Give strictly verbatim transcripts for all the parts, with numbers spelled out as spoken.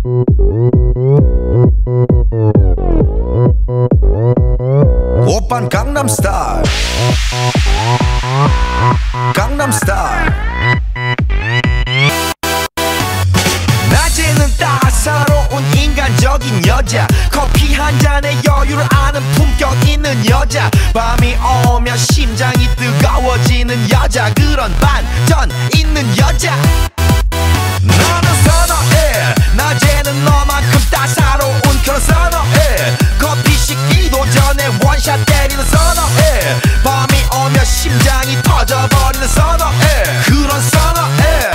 오빤 강남스타일 강남스타일 낮에는 따사로운 인간적인 여자 커피 한 잔에 여유를 아는 품격 있는 여자 밤이 오면 심장이 뜨거워지는 여자 그런 반전 있는 여자 나는 선어해 낮에는 너만큼 따사로운 그런 선어해 커피 식기도 전에 원샷 때리는 선어해 밤이 오면 심장이 터져버리는 선어해 그런 선어해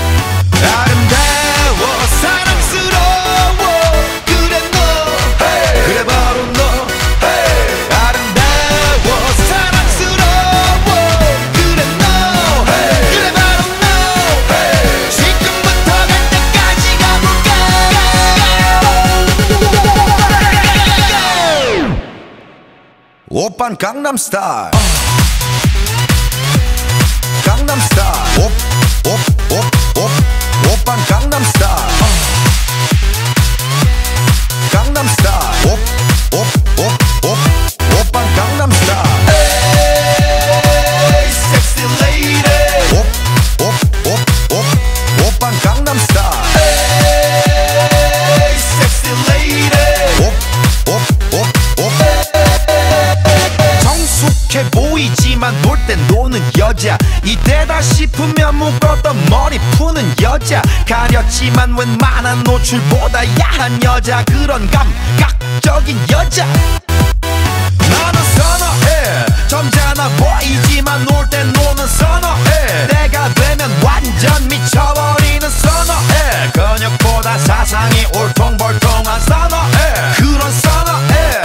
아름다워 사랑스러워 그래 너 hey. 그래 바로 너 hey. 아름다워 사랑스러워 그래 너 hey. 그래 바로 너 hey. 지금부터 갈 때까지 가볼까 오빤 강남스타일 강남스타일 오, 오, 오, 오, 오빤 강남스타일 강남스타일 오, 오, 오, 오, 오빤 강남스타일 에이 섹시 레이디 오, 오, 오, 오, 오빤 강남스타일 에이 섹시 레이디 오, 오, 오, 오 정숙해 보이지만 놀 땐 노는 여자 이때다 싶으면 묶었던 머리 푸는 여자 가렸지만 웬만한 노출보다 야한 여자 그런 감각적인 여자 나는 선어해 점잖아 보이지만 놀 땐 노는 선어해 내가 되면 완전 미쳐버리는 선어해 근육보다 사상이 울퉁불퉁한 선어해 그런 선어해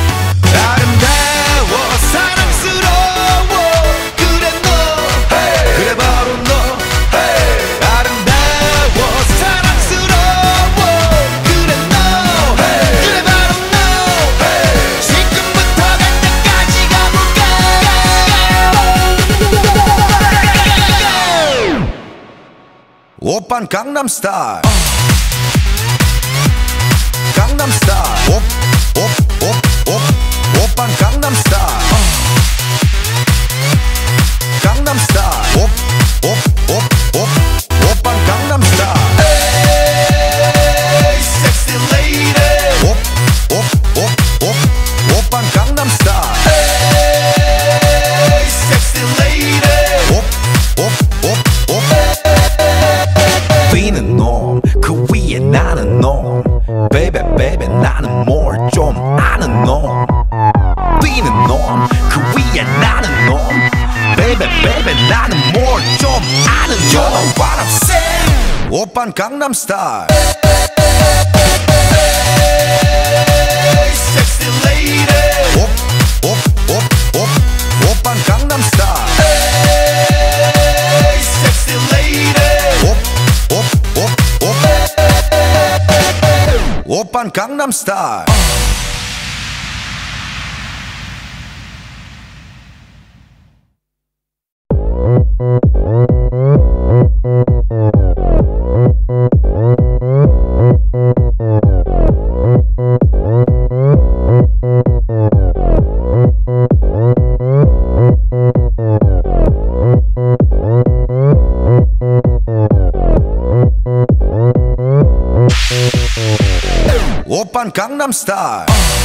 아름다워 사랑스러워 그래 너 hey. 그래 바로 너 hey. 아름다워 사랑스러워 그래 너 hey. 그래 바로 너 hey. 지금부터 갈 때까지 가볼까 오빤 강남스타일 강남스타일 오, 오, 오, 오, 오빤 강남스타일 강남스타일 오, 오, 오, 오, 오빤 강남스타일 에이 섹시 레이디 오, 오, 오, 오, 오빤 강남스타일 에이 섹시 레이디 오, 오, 오, 오 뛰는 놈 그 위에 나는 놈 베이베 베이베 나는 뭘 좀 아는 놈 뛰는 놈 그 위에 나는 놈 베이베 베이베 나는 뭘 좀 아는 놈 You know what I'm saying 오빤 강남스타일 에이 섹시 레이디 오, 오, 오, 오, 오빤 강남스타일 에이 섹시 레이디 오, 오, 오, 오, 오빤 강남스타일 오빤 강남스타일